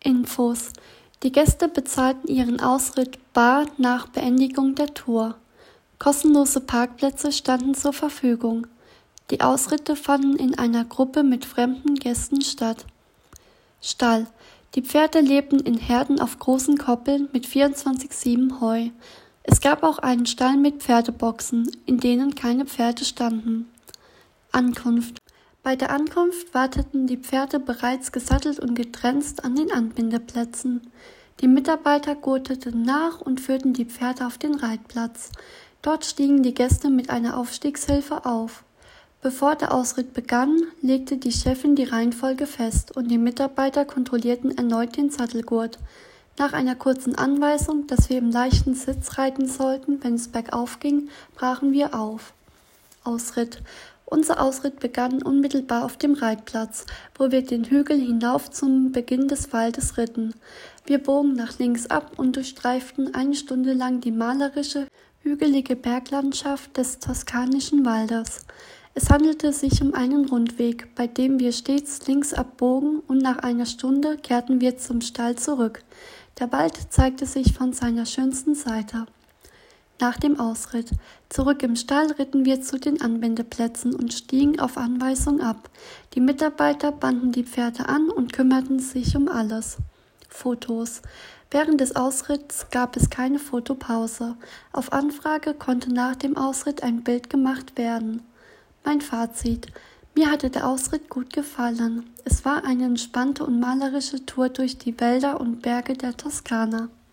Infos: Die Gäste bezahlten ihren Ausritt bar nach Beendigung der Tour. Kostenlose Parkplätze standen zur Verfügung. Die Ausritte fanden in einer Gruppe mit fremden Gästen statt. Stall: Die Pferde lebten in Herden auf großen Koppeln mit 24/7 Heu. Es gab auch einen Stall mit Pferdeboxen, in denen keine Pferde standen. Ankunft: Bei der Ankunft warteten die Pferde bereits gesattelt und getrenzt an den Anbindeplätzen. Die Mitarbeiter gurteten nach und führten die Pferde auf den Reitplatz. Dort stiegen die Gäste mit einer Aufstiegshilfe auf. Bevor der Ausritt begann, legte die Chefin die Reihenfolge fest und die Mitarbeiter kontrollierten erneut den Sattelgurt. Nach einer kurzen Anweisung, dass wir im leichten Sitz reiten sollten, wenn es bergauf ging, brachen wir auf. Ausritt: Unser Ausritt begann unmittelbar auf dem Reitplatz, wo wir den Hügel hinauf zum Beginn des Waldes ritten. Wir bogen nach links ab und durchstreiften eine Stunde lang die malerische, hügelige Berglandschaft des toskanischen Waldes. Es handelte sich um einen Rundweg, bei dem wir stets links abbogen, und nach einer Stunde kehrten wir zum Stall zurück. Der Wald zeigte sich von seiner schönsten Seite. Nach dem Ausritt: Zurück im Stall ritten wir zu den Anbindeplätzen und stiegen auf Anweisung ab. Die Mitarbeiter banden die Pferde an und kümmerten sich um alles. Fotos: Während des Ausritts gab es keine Fotopause. Auf Anfrage konnte nach dem Ausritt ein Bild gemacht werden. Mein Fazit: Mir hatte der Ausritt gut gefallen. Es war eine entspannte und malerische Tour durch die Wälder und Berge der Toskana.